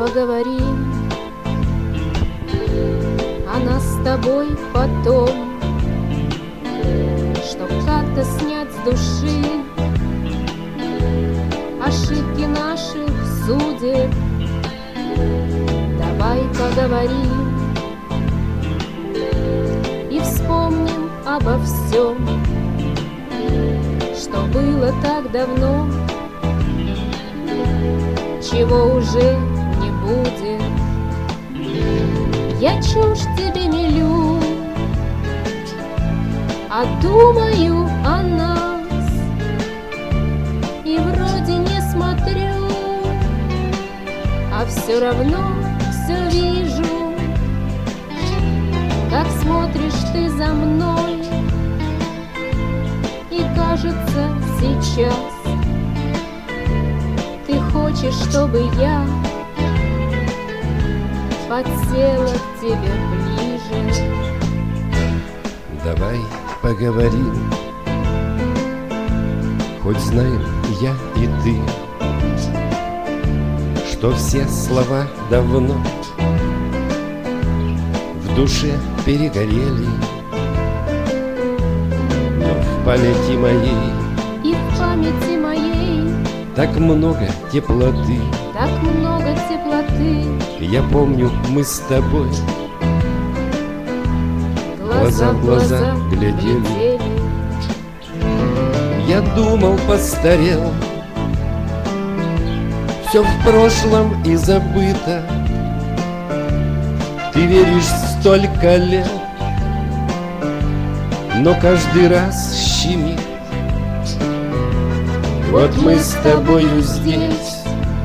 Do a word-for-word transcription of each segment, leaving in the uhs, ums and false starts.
поговорим о нас с тобой потом, чтоб как-то снять с души ошибки наших судеб. Давай поговорим и вспомним обо всем, что было так давно, чего уже не будет. Я чушь тебе мелю, а думаю о нас, и вроде не смотрю, а все равно все вижу, как смотришь ты за мной. И кажется сейчас ты хочешь, чтобы я подсела к тебе ближе. Давай поговорим, хоть знаем я и ты, что все слова давно в душе перегорели, но в памяти моей и в памяти моей так много теплоты, так много теплоты. Я помню, мы с тобой глаза в глаза глядели. Я думал, постарел, все в прошлом и забыто. Ты веришь столько лет, но каждый раз щемит. Вот мы с тобою здесь,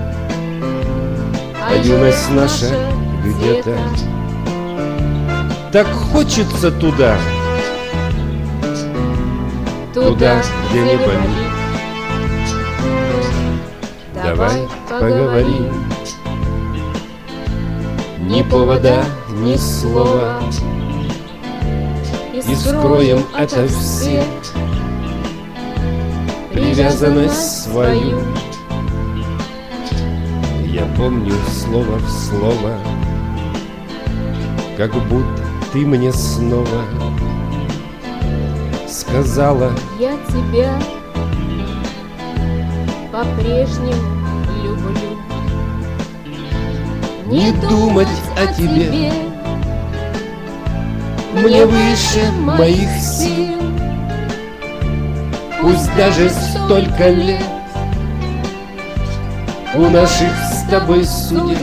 а юность наша где-то. Так хочется туда, туда, где не болит. Давай поговорим, ни повода, ни слова, и скроем ото всех привязанность свою. Я помню слово в слово, как будто ты мне снова сказала: я тебя по-прежнему люблю. Не думать о тебе мне выше моих сил. Пусть даже столько лет у наших с тобой судеб,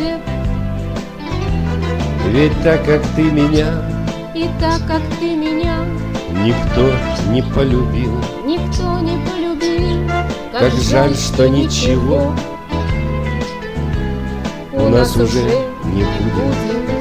ведь так, как ты меня, и так, как ты меня, никто не полюбил. Никто не полюбил. Как, как жаль, что ничего у нас уже не будет.